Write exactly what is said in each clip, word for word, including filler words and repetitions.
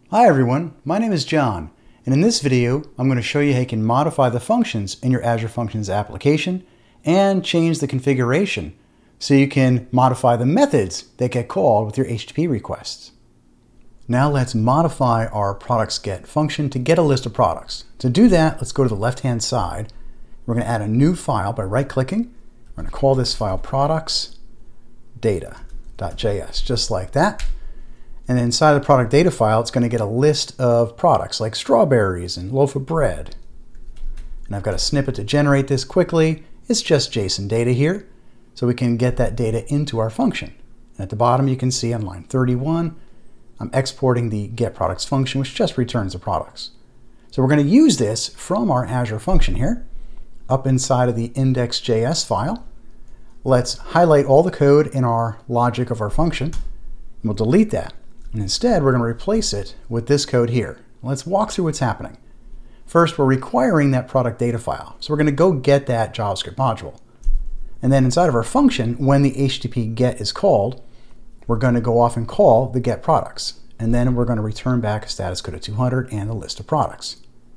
Hi everyone, my name is John, and in this video I'm going to show you how you can modify the functions in your Azure Functions application and change the configuration so you can modify the methods that get called with your H T T P requests. Now let's modify our products get function to get a list of products. To do that, let's go to the left hand side. We're going to add a new file by right clicking. We're going to call this file products data.js, just like that. And then inside the product data file, it's going to get a list of products like strawberries and loaf of bread. And I've got a snippet to generate this quickly. It's just JSON data here, so we can get that data into our function. And at the bottom, you can see on line thirty-one, I'm exporting the getProducts function, which just returns the products. So we're going to use this from our Azure function here, up inside of the index.js file. Let's highlight all the code in our logic of our function, and we'll delete that. And instead, we're going to replace it with this code here. Let's walk through what's happening. First, we're requiring that product data file. So we're going to go get that JavaScript module. And then inside of our function, when the H T T P get is called, we're going to go off and call the get products. And then we're going to return back a status code of two hundred and a list of products.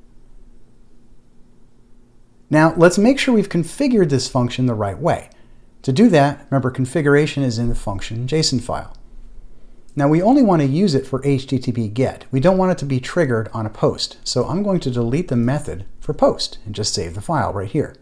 Now, let's make sure we've configured this function the right way. To do that, remember, configuration is in the function JSON file. Now we only want to use it for H T T P get. We don't want it to be triggered on a post. So I'm going to delete the method for post and just save the file right here.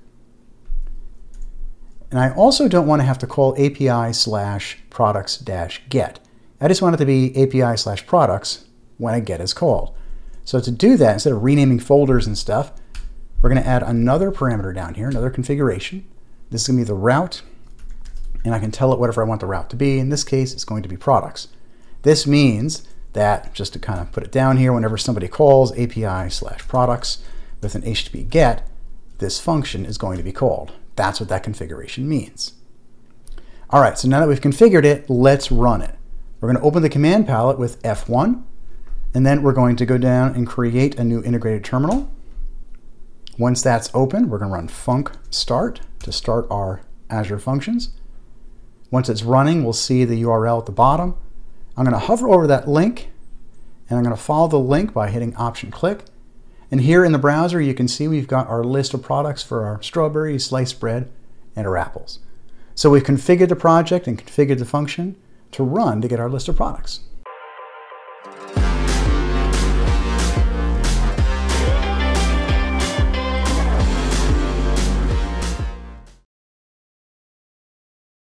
And I also don't want to have to call A P I slash products dash get. I just want it to be A P I slash products when a get is called. So to do that, instead of renaming folders and stuff, we're going to add another parameter down here, another configuration. This is going to be the route, and I can tell it whatever I want the route to be. In this case, it's going to be products. This means that, just to kind of put it down here, whenever somebody calls A P I slash products with an H T T P get, this function is going to be called. That's what that configuration means. All right, so now that we've configured it, let's run it. We're going to open the command palette with F one, and then we're going to go down and create a new integrated terminal. Once that's open, we're going to run func start to start our Azure functions. Once it's running, we'll see the U R L at the bottom. I'm going to hover over that link, and I'm going to follow the link by hitting Option Click. And here in the browser, you can see we've got our list of products for our strawberries, sliced bread, and our apples. So we've configured the project and configured the function to run to get our list of products.